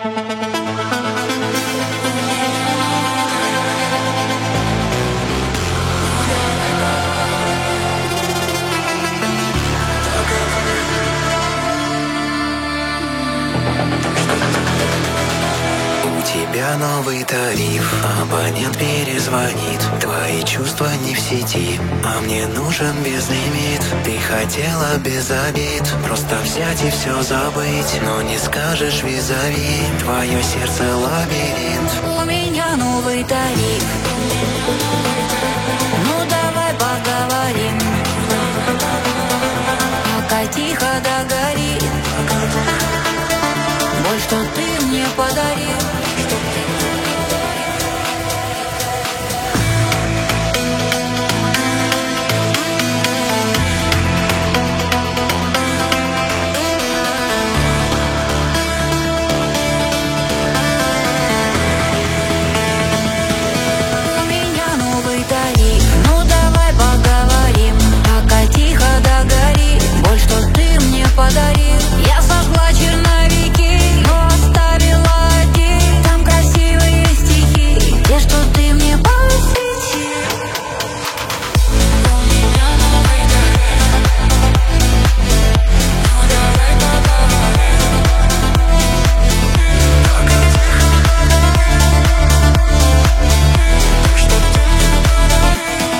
У тебя новый тариф, абонент перезвонит. Твои чувства не в сети, а мне нужен безлимит. Ты хотела без обид просто взять и все забыть, но не скажешь визави, твое сердце лабиринт. У меня новый тариф, ну давай поговорим, пока тихо догорит. Боль, что ты мне подарил. Подарил. Я сожгла черновики, но оставила один. Там красивые стихи, те, что ты мне посвятил. У меня новый тариф, ну давай поговорим. Что ты мне подарил.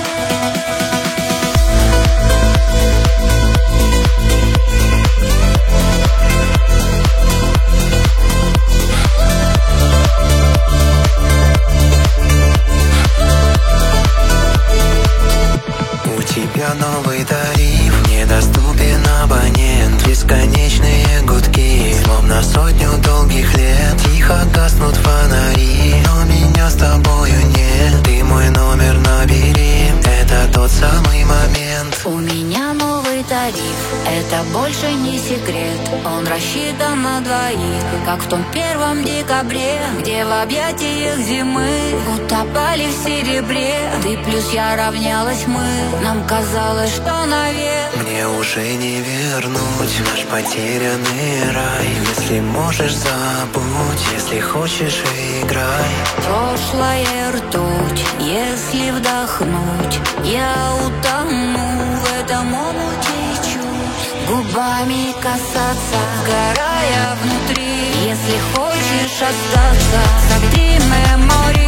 Новый тариф, недоступен абонент. Бесконечные гудки, словно сотню долгих лет. Тихо гаснут фонари, но меня с тобою нет. Ты мой номер набери, это тот самый момент. У меня новый тариф, это больше не секрет. Он рассчитан на двоих, как в том первом декабре, где в объятиях зимы утопали в серебре. Ты плюс я равнялась мы, нам казалось, что навек. Мне уже не вернуть наш потерянный рай. Если можешь, забудь, если хочешь, играй. Прошлое ртуть, если вдохнуть, я утону в этом омуте чувств. Губами касаться, сгорая внутри. Если хочешь остаться, согрей мемори.